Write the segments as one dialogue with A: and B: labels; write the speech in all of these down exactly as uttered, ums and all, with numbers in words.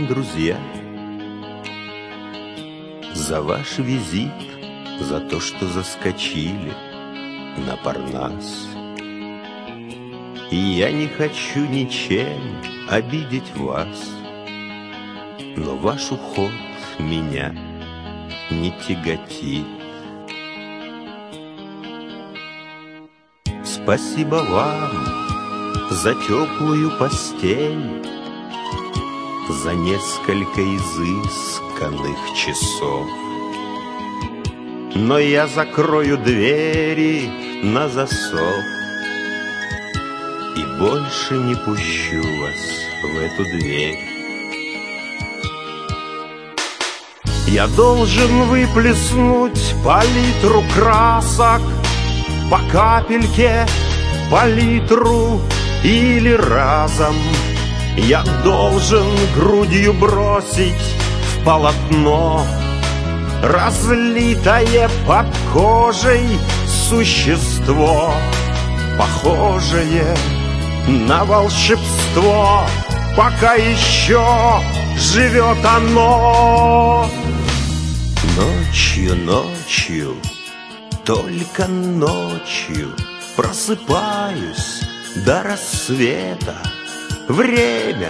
A: вам, друзья, за ваш визит, за то, что заскочили на Парнас. И я не хочу ничем обидеть вас, но ваш уход меня не тяготит. Спасибо вам за теплую постель, за несколько изысканных часов. Но я закрою двери на засов и больше не пущу вас в эту дверь. Я должен выплеснуть палитру красок по капельке, по литру или разом. Я должен грудью бросить в полотно разлитое под кожей существо, похожее на волшебство, пока еще живет оно. Ночью, ночью, только ночью просыпаюсь до рассвета. Время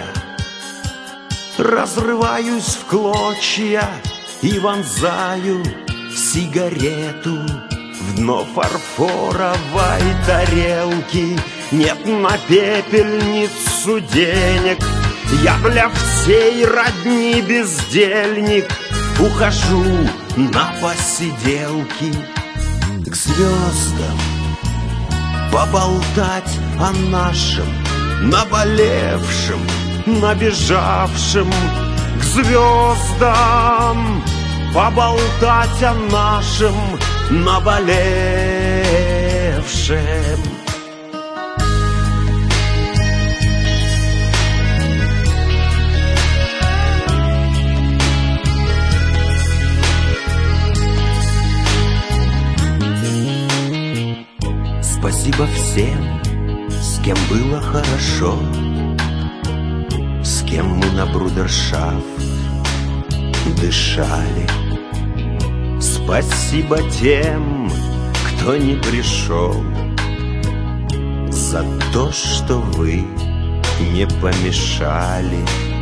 A: разрываюсь в клочья и вонзаю сигарету в дно фарфоровой тарелки. Нет на пепельницу денег, я для всей родни бездельник. Ухожу на посиделки к звездам, поболтать о нашем наболевшем, набежавшем. К звездам поболтать о нашем наболевшем. Спасибо всем, с кем было хорошо, с кем мы на брудершафт дышали. Спасибо тем, кто не пришел, за то, что вы не помешали.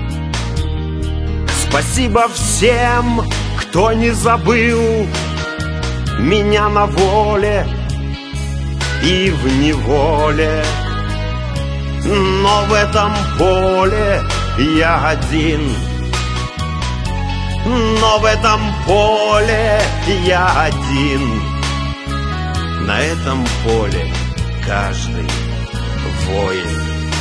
A: Спасибо всем, кто не забыл меня на воле и в неволе. Но в этом поле я один, но в этом поле я один. На этом поле каждый воин.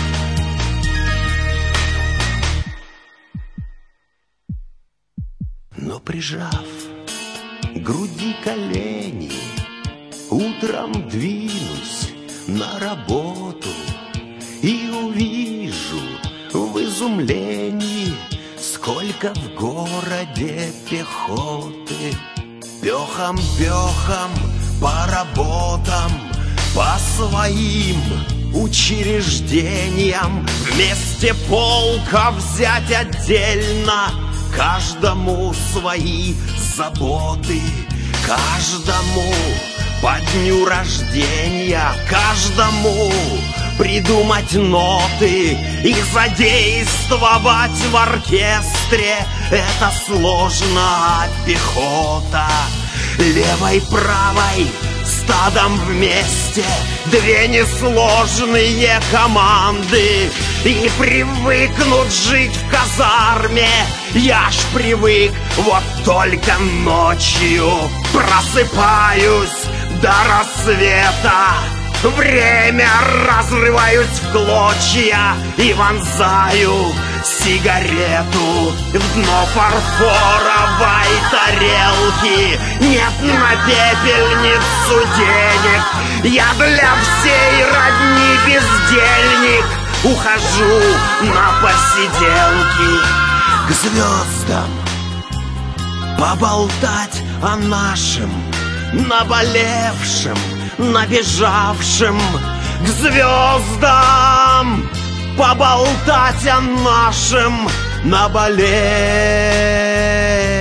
A: Но прижав к груди колени, утром двинусь на работу и увижу в изумлении, сколько в городе пехоты. Пехом-пехом по работам, по своим учреждениям, вместе полка взять отдельно, каждому свои заботы, каждому по дню рождения, каждому придумать ноты и задействовать в оркестре. Это сложно, пехота. Левой, правой, стадом вместе, две несложные команды. И привыкнут жить в казарме. Я ж привык, вот только ночью просыпаюсь до рассвета. Время разрываюсь в клочья и вонзаю сигарету в дно фарфоровой тарелки. Нет на пепельницу денег, я для всей родни бездельник. Ухожу на посиделки к звездам, поболтать о нашем наболевшем, набежавшим. К звездам поболтать о нашем наболели.